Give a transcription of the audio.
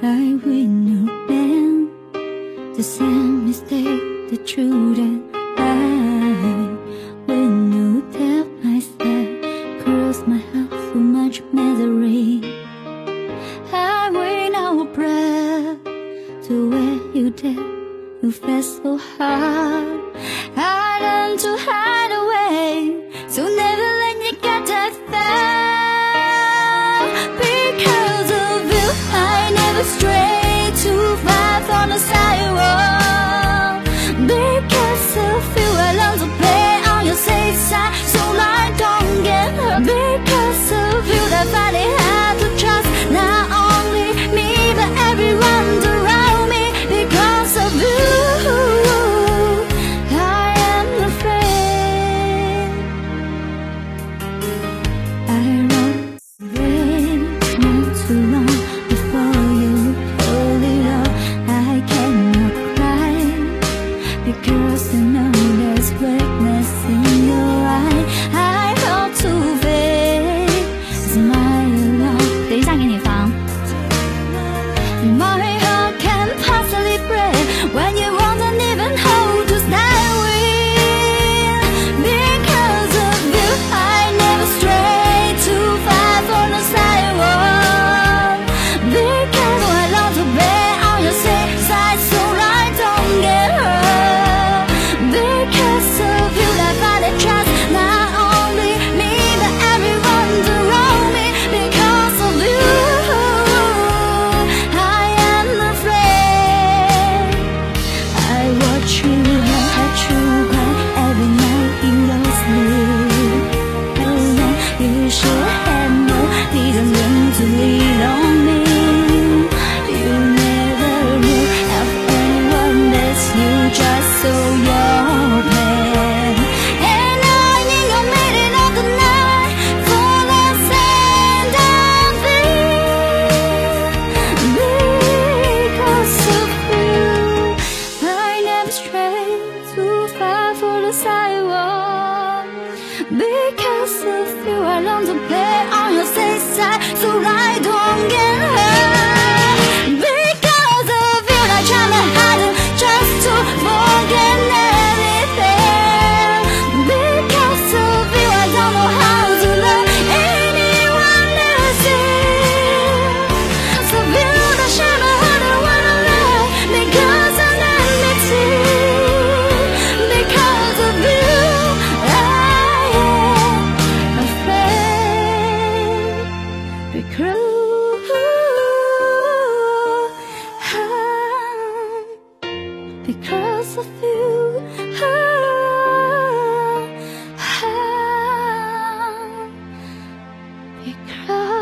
I will not bend the same mistake, the truth that I will not tell myself, cross my heart so much misery. I will not breath to where you did, you felt so hard. I learned to hide away, so never let you get that far. Because of you, I never stray too far from the sidewalk. Because of you, I learned to play on your safe side, so I don't get hurt. Because of you, I find it hard to trust not only me but everyone around me. Because of you, I am afraid. I was afraid not too long before you hold it up. I cannot cry because I know there's weakness in your eye. I hope to face my love. 等一下给你放。My heart can possibly break when you won't even hold to stand with. Because of you, I never stray too far from the sidewalk. Because I love to play on your safe side, so I don't get hurt. Because of you, I find it trust not only me but everyone around me. Because of you, I am afraid. I watch you hurt you cry every night you don't sleep. Oh no, you should have no reason to lean on me. You never knew of anyone that's you, just so your pain. And I in your middle of the night for the sand and because of you, I never strayed too far for the sidewalk. Because of you, I learned to play on your safe side, so I don't get hurt. Because of you, I try my hardest just to forget everything. Because of you, I don't know how to love anyone else. So you that share my heart and wanna lie, because I'm empty. Because of you, I am afraid. Because of you, because